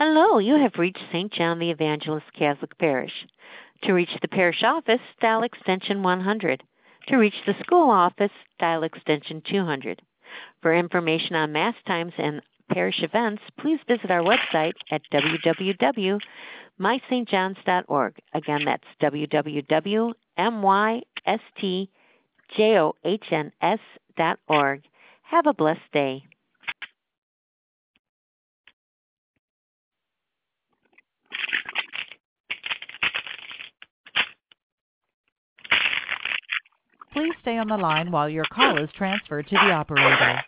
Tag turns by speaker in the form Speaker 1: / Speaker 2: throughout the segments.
Speaker 1: Hello, you have reached St. John the Evangelist Catholic Parish. To reach the parish office, dial extension 100. To reach the school office, dial extension 200. For information on Mass times and parish events, please visit our website at www.mystjohns.org. Again, that's www.mystjohns.org. Have a blessed day.
Speaker 2: Please stay on the line while your call is transferred to the operator.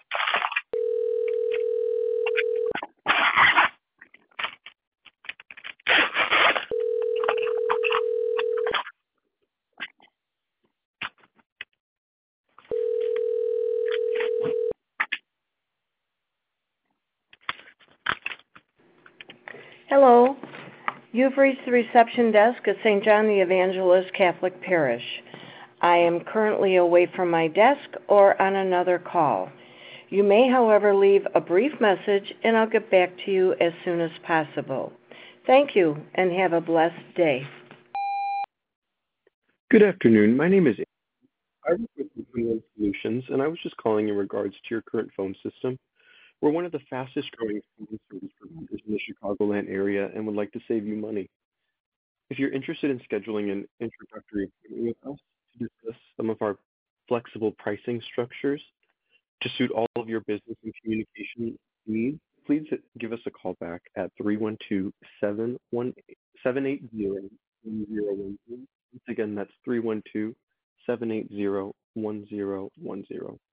Speaker 3: Hello. You've reached the reception desk at St. John the Evangelist Catholic Parish. I am currently away from my desk or on another call. You may, however, leave a brief message and I'll get back to you as soon as possible. Thank you and have a blessed day.
Speaker 4: Good afternoon. My name is Andrew. I work with Open Solutions, and I was just calling in regards to your current phone system. We're one of the fastest growing phone service providers in the Chicagoland area and would like to save you money. If you're interested in scheduling an introductory appointment with us to discuss some of our flexible pricing structures to suit all of your business and communication needs, please give us a call back at 312-780-1010. Once again, that's 312-780-1010.